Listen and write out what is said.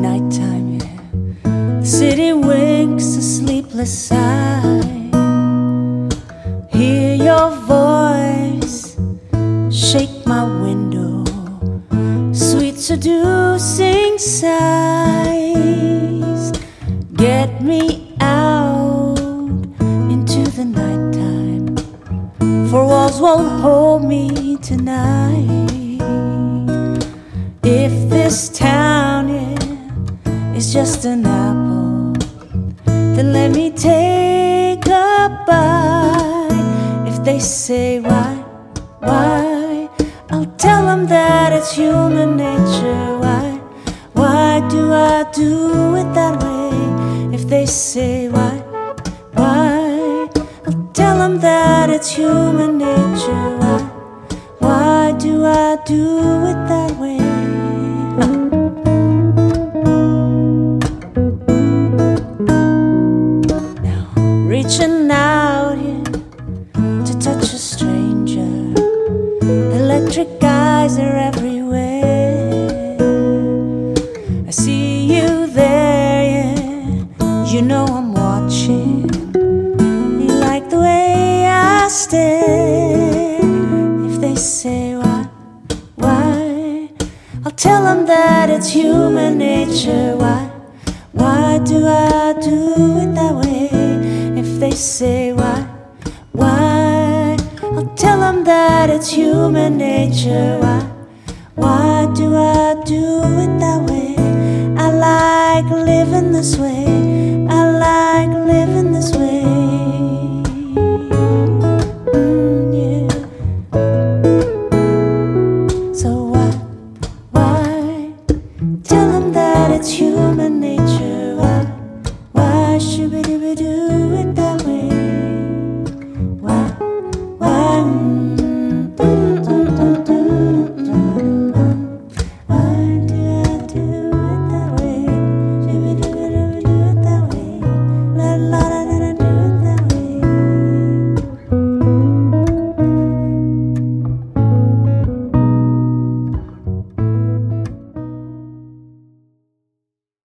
nighttime, yeah. The city winks a sleepless sigh. Hear your voice shake my window, sweet seducing sighs. Get me out into the nighttime, for walls won't hold me tonight. If this town, yeah, is just an apple, then let me take a bite. If they say why, I'll tell them that it's human nature. Why do I do it that way? If they say why, I'll tell them that it's human nature. Why do I do it that way? Now reaching out here to touch a stranger, electric eyes are everywhere. I see you there, yeah. You know I'm watching. You like the way I stare. If they say why, I'll tell them that it's human nature. Why do I do it that way? If they say why, I'll tell them that it's human nature. Why do I do it that way? I like living this way.